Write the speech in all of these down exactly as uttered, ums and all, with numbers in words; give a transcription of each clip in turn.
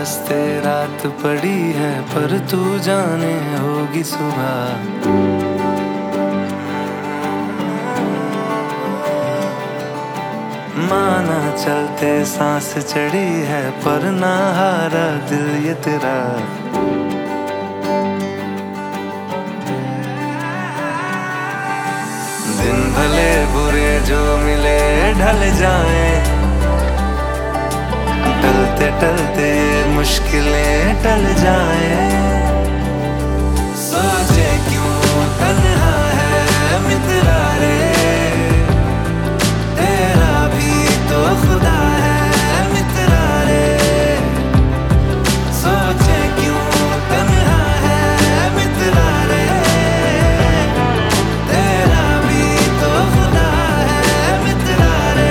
रास्ते रात पड़ी है, पर तू जाने होगी सुबह। माना चलते सांस चढ़ी है, पर ना हारा दिल ये तेरा। दिन भले बुरे जो मिले ढल जाए, टलते टलते मुश्किलें टल जाए। सोचे क्यों तन्हा है मित्रा रे, तेरा भी तो खुदा है मित्रा रे। सोचे क्यों तन्हा है मित्रा रे, तेरा भी तो खुदा है मित्रा रे।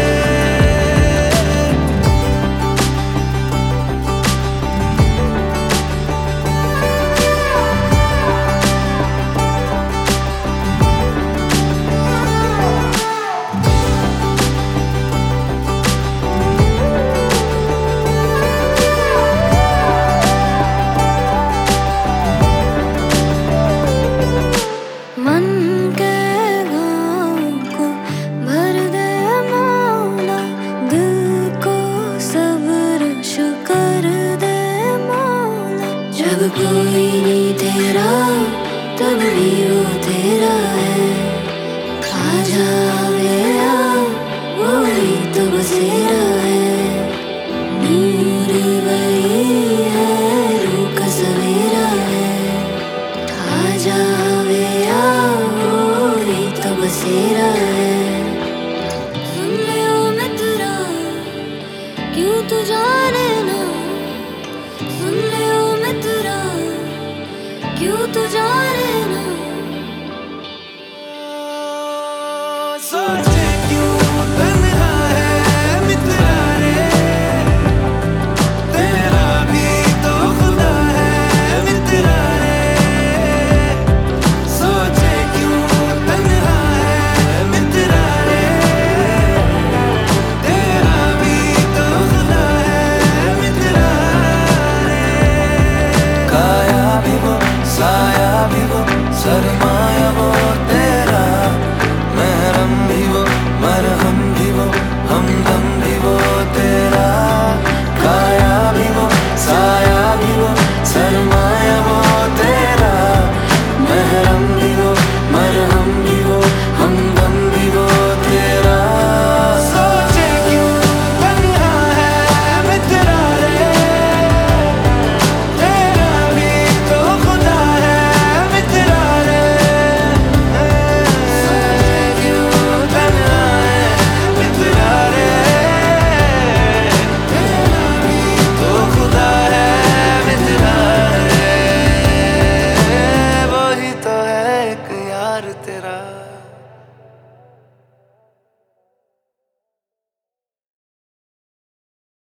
जब कोई नहीं तेरा तब भी वो तेरा है। आजा मेरा वो ही तो बसेरा है। नूर वही है, रूह का सवेरा है। आजा मेरा वो ही तो बसेरा है। सुन ले ओ मित्रा क्यों तू जाने ना, सुन ले ओ मित्रा क्यों तू जाने